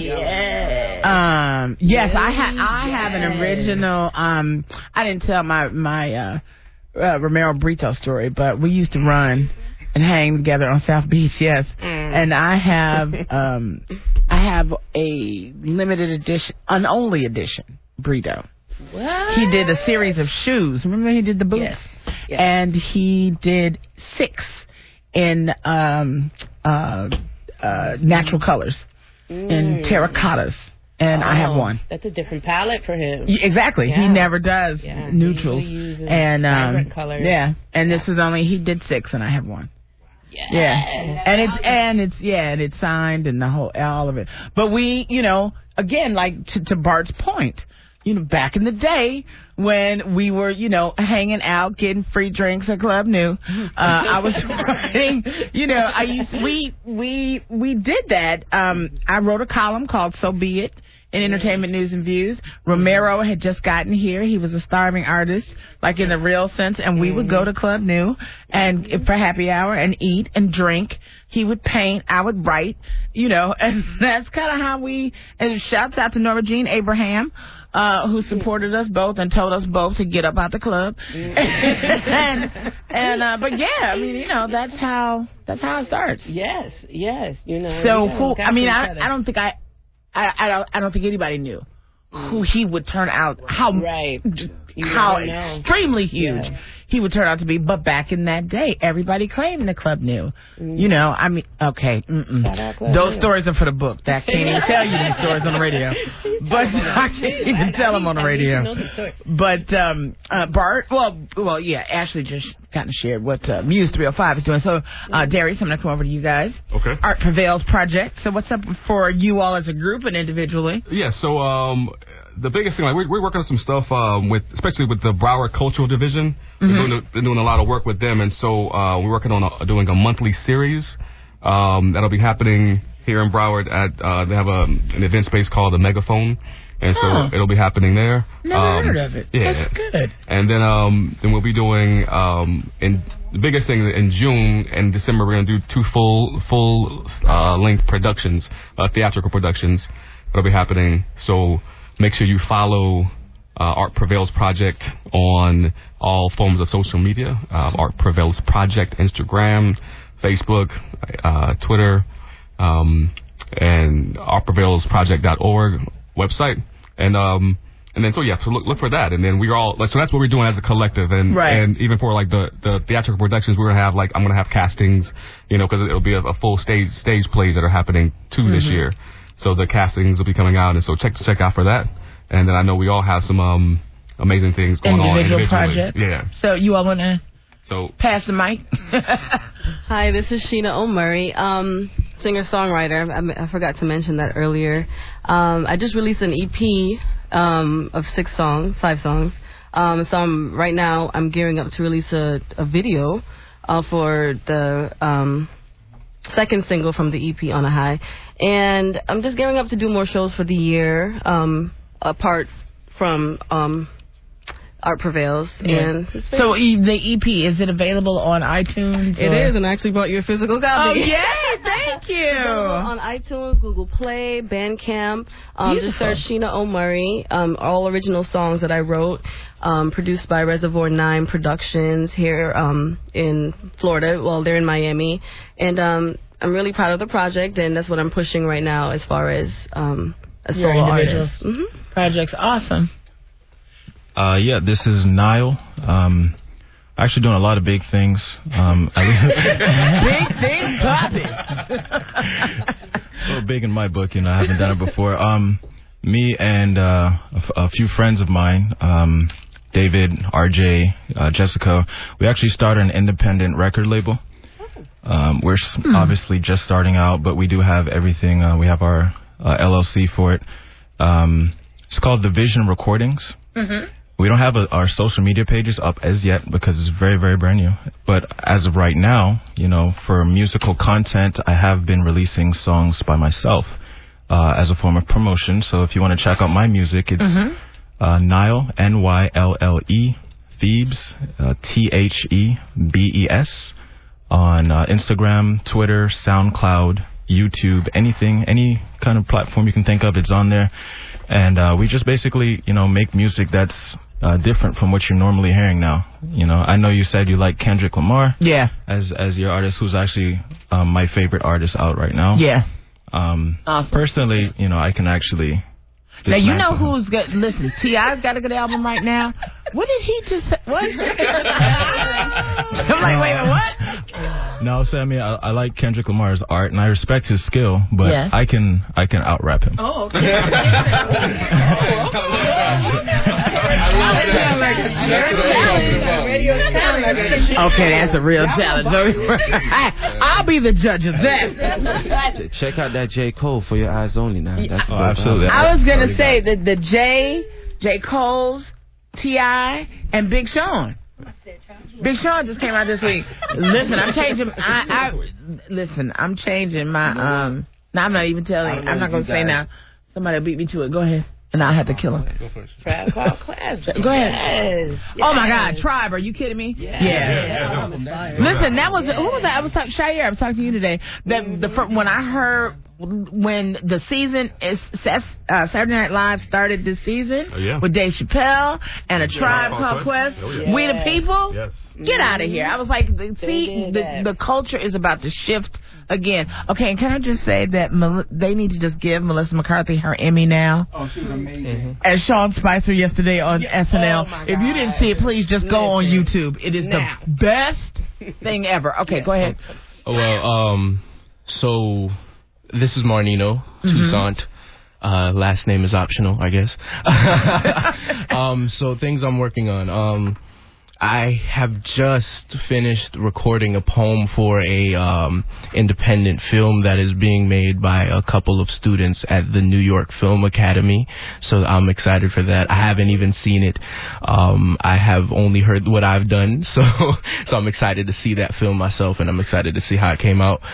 Yes, I have an original. I didn't tell my Romero Brito story, but we used to run and hang together on South Beach. Yes, and I have a limited edition, an only edition Brito. What? He did a series of shoes. Remember he did the boots? Yes. And he did 6 in natural colors and terracottas. And I have one. That's a different palette for him. Exactly. Yeah. He never does neutrals. And vibrant colors. Yeah. And this is only he did 6 and I have one. Yes. Yeah. And it's signed and the whole all of it. But we, again, like to Bart's point, back in the day when we were, hanging out, getting free drinks at Club New, I was writing, we did that. I wrote a column called So Be It in Entertainment News and Views. Romero had just gotten here. He was a starving artist, like in the real sense, and we would go to Club New and for happy hour and eat and drink. He would paint, I would write, and that's kind of how and shouts out to Nora Jean Abraham, who supported us both and told us both to get up out the club. But yeah, that's how it starts. Yes. So cool. I don't think I don't think anybody knew who he would turn out, how extremely huge he would turn out to be. But back in that day, everybody claimed the Club New. Okay. Those stories are for the book. That can't even tell you these stories on the radio. But I can't even tell them on the radio. But Bart, Ashley just kind of shared what Muse 305 is doing. So, Darius, I'm going to come over to you guys. Okay. Art Prevails Project. So what's up for you all as a group and individually? Yeah, so the biggest thing, we're working on some stuff especially with the Broward Cultural Division. Been doing a lot of work with them, and so we're working on doing a monthly series that'll be happening here in Broward at they have an event space called the Megaphone, and so it'll be happening there. Never heard of it. Yeah, that's good. And then we'll be doing in the biggest thing in June and December. We're gonna do 2 full length productions, theatrical productions that'll be happening. So make sure you follow Art Prevails Project on all forms of social media. Art Prevails Project, Instagram, Facebook, Twitter, and artprevailsproject.org website. And then so look for that. And then so that's what we're doing as a collective. And even for like the theatrical productions, we're gonna have I'm gonna have castings, because it'll be a full stage plays that are happening too this year. So the castings will be coming out, and so check out for that. And then I know we all have some amazing things going on individually. Projects. Yeah. So you all want to pass the mic? Hi, this is Sheena O'Murray. singer-songwriter. I forgot to mention that earlier. I just released an EP of 5 songs. So right now I'm gearing up to release a video for the second single from the EP, On a High. And I'm just gearing up to do more shows for the year, apart from Art Prevails. Yeah. And so the EP, is it available on iTunes? It is, and I actually brought you a physical copy. Oh, yay! Thank you. It's available on iTunes, Google Play, Bandcamp. Just search Sheena O'Murray. All original songs that I wrote, produced by Reservoir 9 Productions here in Florida. Well, they're in Miami. And I'm really proud of the project, and that's what I'm pushing right now as far as a solo artist. Projects, awesome. Yeah, this is Niall. Actually doing a lot of big things. Big things popping. So big in my book, I haven't done it before. Me and a few friends of mine, David, RJ, Jessica, we actually started an independent record label. We're obviously just starting out, but we do have everything. We have our LLC for it. It's called The Vision Recordings. We don't have our social media pages up as yet because it's very, very brand new. But as of right now, for musical content, I have been releasing songs by myself as a form of promotion. So if you want to check out my music, it's Nyle, Nylle, Thebes, Thebes, on Instagram, Twitter, SoundCloud, YouTube, anything, any kind of platform you can think of, it's on there. And we just basically, make music that's different from what you're normally hearing now. I know you said you like Kendrick Lamar. Yeah. As your artist, who's actually my favorite artist out right now. Yeah. Awesome. Personally, I can actually. Now you know who's good. Listen, T.I.'s got a good album right now. What did he just say? What? I'm like, wait, what? No, so I like Kendrick Lamar's art and I respect his skill, but I can out rap him. Oh, okay. Okay, that's a real challenge. I'll be the judge of that. Check out that J. Cole for your eyes only now. That's absolutely. I was gonna say that the J. Cole's, T.I. and Big Sean. Big Sean just came out this week. Listen, I'm changing. I'm changing my. No, I'm not even telling. I'm not gonna say now. Somebody beat me to it. Go ahead. And I'll have to kill him. Go first. Tribe Called Quest. Go ahead. Yes. Oh my God, Tribe, are you kidding me? Yeah. Listen, that was who was that? I was talking Shire. I was talking to you today. When I heard when the season is Saturday Night Live started this season with Dave Chappelle and a Tribe Called Quest. We the People. Yes. Get out of here. I was like, see, the culture is about to shift again. Okay, and can I just say that they need to just give Melissa McCarthy her Emmy now? Oh, she was amazing. As Sean Spicer yesterday on SNL. Oh if you didn't see it, please just go on YouTube. It is the best thing ever. Okay, go ahead. Well, so this is Marnino Toussaint. Last name is optional, I guess. So things I'm working on. I have just finished recording a poem for a independent film that is being made by a couple of students at the New York Film Academy. So I'm excited for that. I haven't even seen it. I have only heard what I've done. So I'm excited to see that film myself, and I'm excited to see how it came out.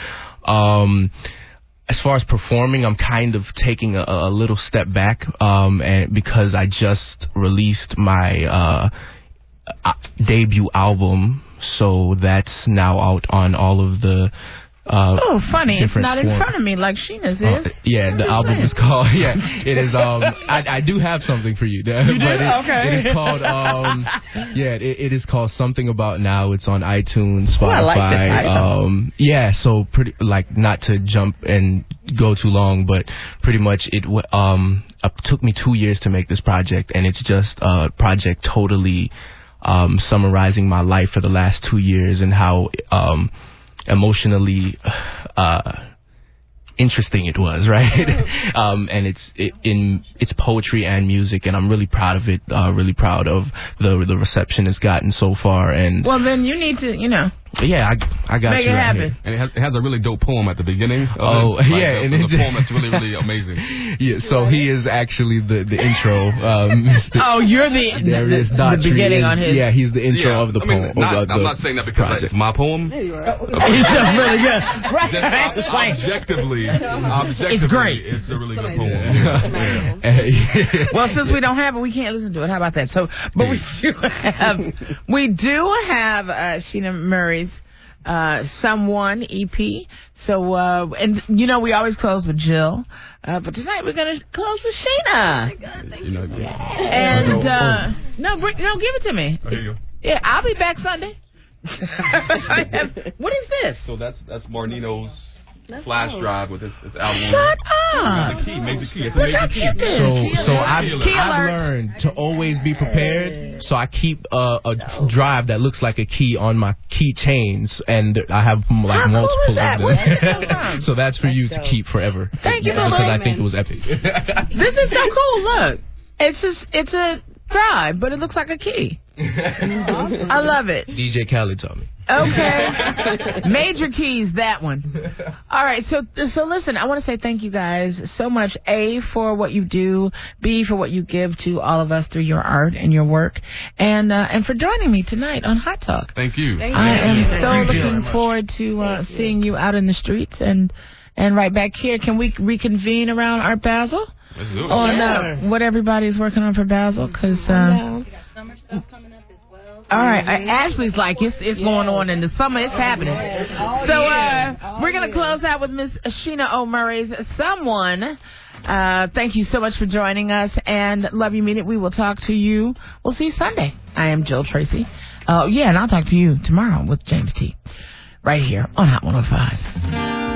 As far as performing, I'm kind of taking a little step back, and because I just released my debut album, so that's now out on all of the funny, it's not in front of me like Sheena's is. Yeah, the album is called it is I do have something for you. You do? Okay. It is called it is called Something About Now. It's on iTunes, Spotify. I like this so pretty, like, not to jump and go too long, but pretty much it took me 2 years to make this project, and it's just a project totally summarizing my life for the last 2 years and how emotionally interesting it was, right? And it's poetry and music, and I'm really proud of it. Really proud of the reception it's gotten so far. And well, then you need to, Yeah, I got Make you it right happen. here. And it has a really dope poem at the beginning. Oh, yeah. And it's a poem that's really, really amazing. Yeah, so he is actually the intro. Oh, you're the beginning on his... Yeah, he's the intro of the poem. I'm not saying that because it's my poem. He's just really good. Objectively, it's great. It's a really good poem. Well, since we don't have it, we can't listen to it. How about that? So, but we do have Sheena Murray's Someone EP. So, and you know, we always close with Jill, but tonight we're gonna close with Sheena. Oh my God, thank you. And no, give it to me. Oh, here you go. Yeah, I'll be back Sunday. What is this? So that's Marnino's flash drive with his album. Shut up! It's a key, major key. It's a major key. So I've learned to always be prepared. So I keep a drive that looks like a key on my keychains, and I have like multiple of them. So that's for you to keep forever. Thank you so much. Because I think it was epic. This is so cool. Look, it's a drive, but it looks like a key. I love it. DJ Khaled taught me. Okay. Major keys, that one. All right, so listen, I want to say thank you guys so much, A, for what you do, B, for what you give to all of us through your art and your work, and for joining me tonight on Hot Talk. Thank you. I am so looking forward to seeing you out in the streets and right back here. Can we reconvene around Art Basel? Let's do it. On what everybody's working on for Basel, because summer stuff coming up as well. All right, Ashley's like it's going on in the summer. It's happening. So we're gonna close out with Miss Sheena O'Murray's Someone. Thank you so much for joining us, and love you, mean it. We will talk to you. We'll see you Sunday. I am Jill Tracy. Yeah, and I'll talk to you tomorrow with James T. Right here on Hot 105.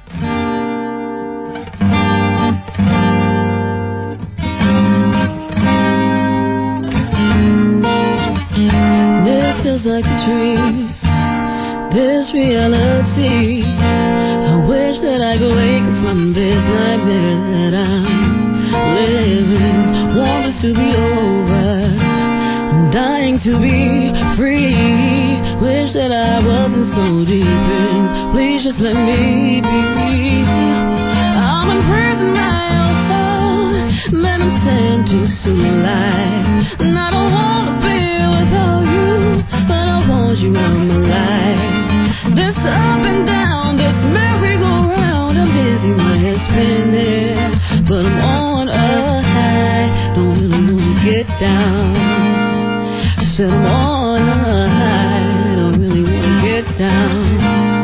This feels like a dream, this reality. I wish that I could wake up from this nightmare that I'm living. Want this to be over, I'm dying to be free. Wish that I wasn't so deep in, please just let me be. I'm in prison myself, then I'm sentenced to life, and I don't wanna be without you, but I want you in my life. This up and down, this merry-go-round, I'm busy, my head's spinning, but I'm on a high, don't really wanna get down. Said I'm on a high, don't really wanna get down.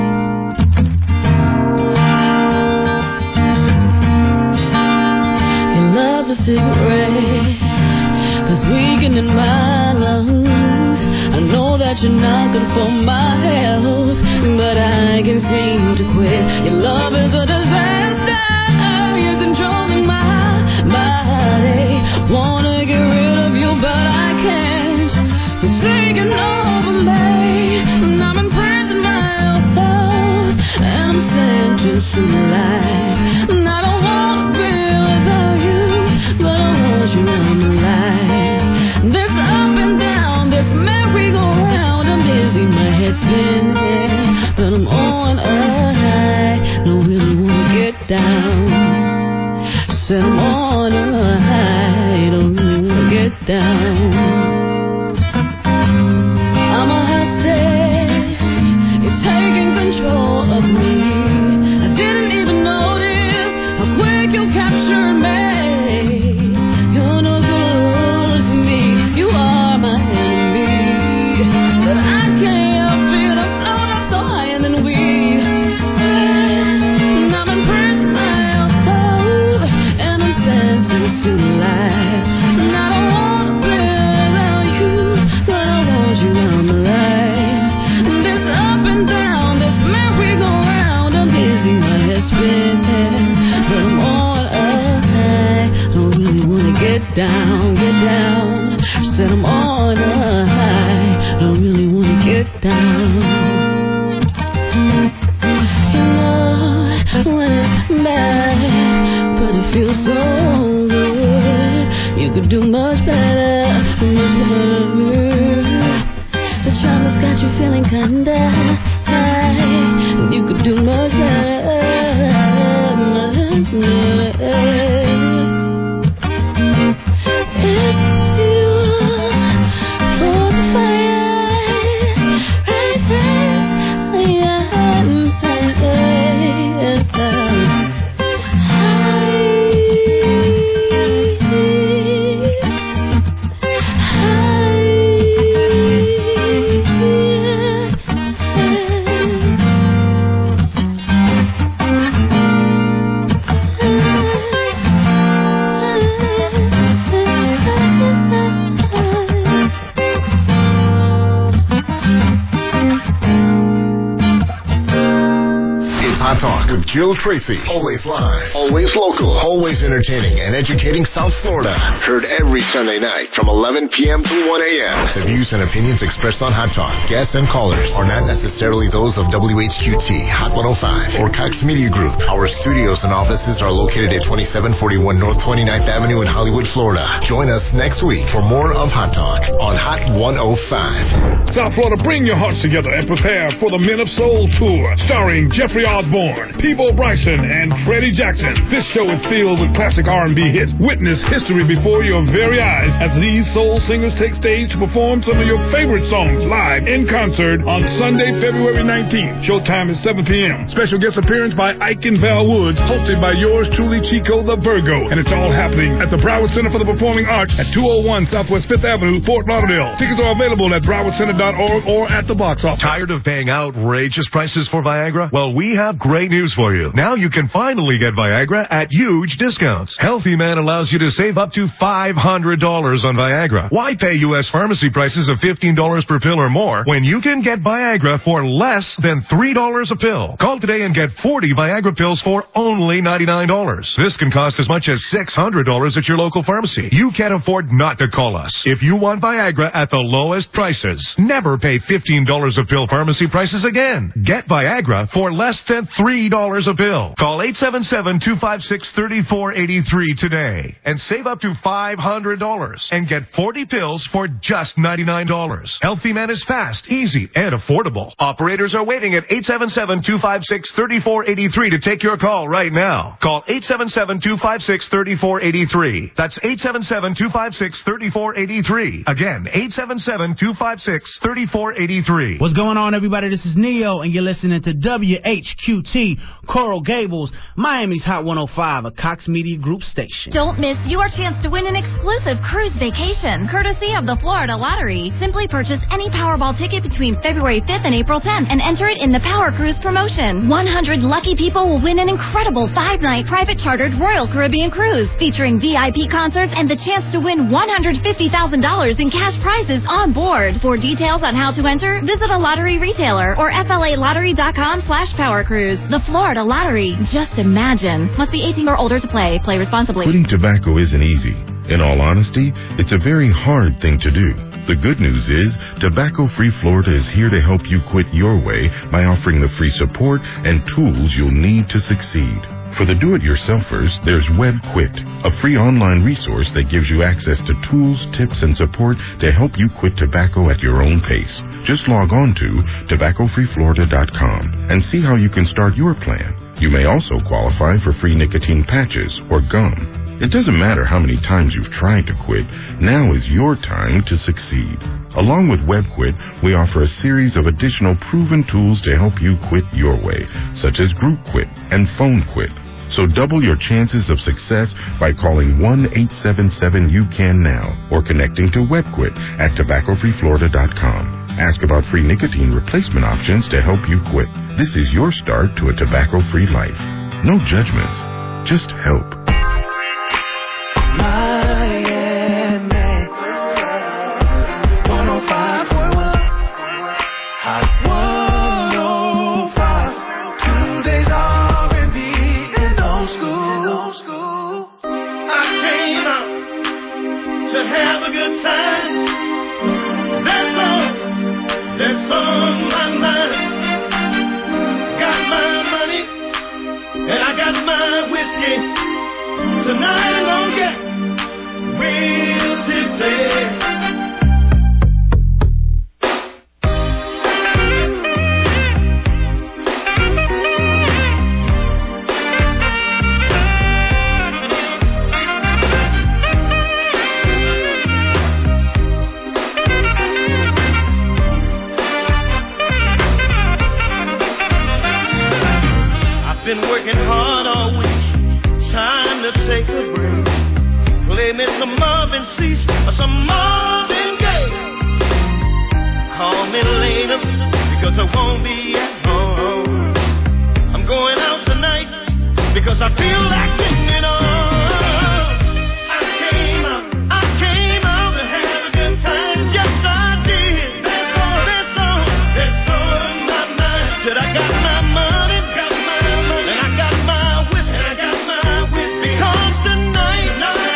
Your love's a cigarette that's weakening my lungs. I know that you're not good for my health, but I can't seem to quit. Your love is a disaster, you're controlling my body. Wanna get rid of you, but I can't. It's taking over me, and I'm in prison myself, and I'm sentenced to life. And I don't wanna be without you, but I want you in my life. This up and down, this merry-go-round, I'm busy, my head's spinning, but I'm on a high, don't really wanna get down. Said I'm on a high, don't really wanna get down. I'm a hostage, it's taking control of me. I didn't even notice how quick you captured me. You're no good for me, you are my enemy. But I can't feel the float up so higher than we. And I'm in prison myself, and I'm sentenced to life. And I don't wanna be without you, but I want you in my life. This up and down, this merry-go-round, I'm busy, my head's spinning, but I'm on a high, don't really wanna get down, get down. Said I'm on a high, don't really wanna get down. You know, when it's bad, but it feels so good. You could do much better, much better. The trauma's got you feeling kinda Talk with Jill Tracy. Always live. Always local. Always entertaining and educating South Florida. Heard every Sunday night from 11 p.m. to 1 a.m. The views and opinions expressed on Hot Talk, guests and callers, are not necessarily those of WHQT, Hot 105, or Cox Media Group. Our studios and offices are located at 2741 North 29th Avenue in Hollywood, Florida. Join us next week for more of Hot Talk on Hot 105. South Florida, bring your hearts together and prepare for the Men of Soul Tour, starring Jeffrey Osborne, Peebo Bryson, and Freddie Jackson. This show is filled with classic R&B hits. Witness history before your very eyes as these soul singers take stage to perform some of your favorite songs live in concert on Sunday, February 19th. Showtime is 7 p.m. Special guest appearance by Ike and Val Woods, hosted by yours truly, Chico the Virgo. And it's all happening at the Broward Center for the Performing Arts at 201 Southwest 5th Avenue, Fort Lauderdale. Tickets are available at browardcenter.org or at the box office. Tired of paying outrageous prices for Viagra? Well, we have great news for you. Now you can finally get Viagra at huge discounts. Healthy Man allows you to save up to $500 on Viagra. Why pay U.S. pharmacy prices of $15 per pill or more when you can get Viagra for less than $3 a pill? Call today and get 40 Viagra pills for only $99. This can cost as much as $600 at your local pharmacy. You can't afford not to call us. If you want Viagra at the lowest prices, never pay $15 a pill pharmacy prices again. Get Viagra for less than $3 a pill. Call 877-256-3483 today and save up to $500 and get 40 pills for just $99. Healthy Man is fast, easy, and affordable. Operators are waiting at 877-256-3483 to take your call right now. Call 877-256-3483. That's 877-256-3483. Again, 877-256-3483. What's going on, everybody? This is Neo, and you're listening to WHQT, Coral Gables, Miami's Hot 105, a Cox Media Group station. Don't miss your chance to win an exclusive cruise vacation, courtesy of the Florida Lottery. Simply purchase any Powerball ticket between February 5th and April 10th and enter it in the Power Cruise promotion. 100 lucky people will win an incredible 5-night private chartered Royal Caribbean cruise, featuring VIP concerts and the chance to win $150,000 in cash prizes on board. For details on how to enter, visit a lottery retailer or FLAlottery.com/powercruise. The Florida Lottery. Just imagine. Must be 18 or older to play. Play responsibly. Quitting tobacco isn't easy. In all honesty, it's a very hard thing to do. The good news is, Tobacco Free Florida is here to help you quit your way by offering the free support and tools you'll need to succeed. For the do-it-yourselfers, there's WebQuit, a free online resource that gives you access to tools, tips, and support to help you quit tobacco at your own pace. Just log on to tobaccofreeflorida.com and see how you can start your plan. You may also qualify for free nicotine patches or gum. It doesn't matter how many times you've tried to quit, now is your time to succeed. Along with WebQuit, we offer a series of additional proven tools to help you quit your way, such as Group Quit and Phone Quit. So double your chances of success by calling 1-877-YOU-CAN-NOW or connecting to WebQuit at tobaccofreeflorida.com. Ask about free nicotine replacement options to help you quit. This is your start to a tobacco-free life. No judgments, just help. Tonight I'm gonna get real tipsy. I've been working hard all week. Time to take a break. Play me some Marvin C.